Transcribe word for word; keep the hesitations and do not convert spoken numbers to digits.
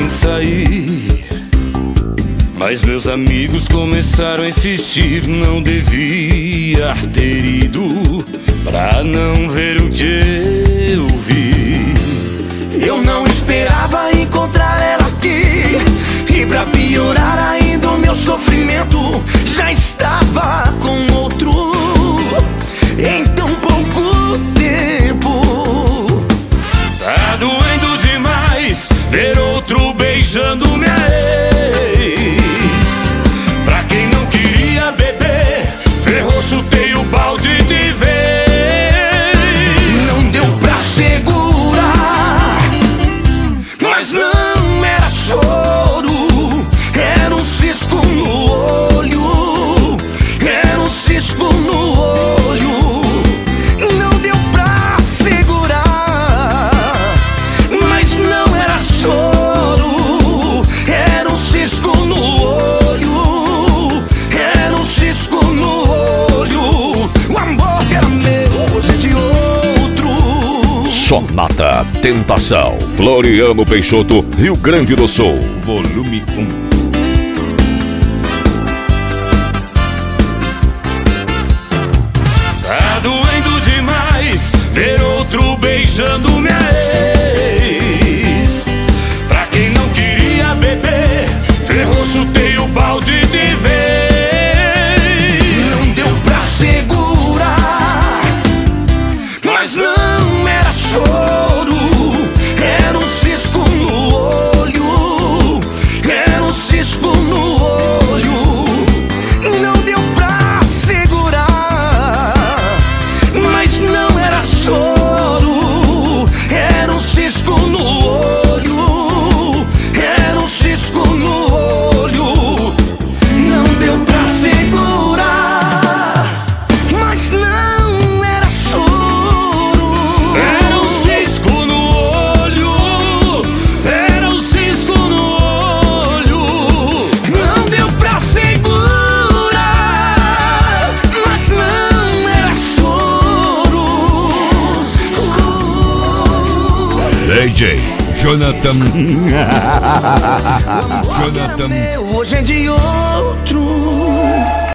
em sair, mas meus amigos começaram a insistir. Não devia ter ido pra não ver o que eu vi. Eu não esperava encontrar ela aqui, e pra piorar ainda o meu sofrimento já estava com outro em tão pouco tempo. Tá doendo demais ver outro beijando minha ex. Pra quem não queria beber, ferrou, chutei o balde de vez. Não deu pra segurar, mas não era choro, era um cisco no olho, era um cisco no olho. Não deu pra segurar, mas não era choro, era um cisco no olho, era um cisco no olho. O amor que era meu, hoje é de outro. Sonata Tentação, Floriano Peixoto, Rio Grande do Sul, volume um. Tá doendo demais ver outro beijando minha ex. Pra quem não queria beber, ferrou, chutei o balde de vez. Não deu pra segurar, mas não era choro, era um cisco no olho, era um cisco no olho. Não deu pra segurar, mas não era choro, era um cisco no olho, era um cisco no olho. Não deu pra segurar, mas não era choro, Era um cisco no olho, era um cisco no olho. não deu pra segurar, mas não era choro. D J Jonathan Jonathan Meu, hoje é de outro.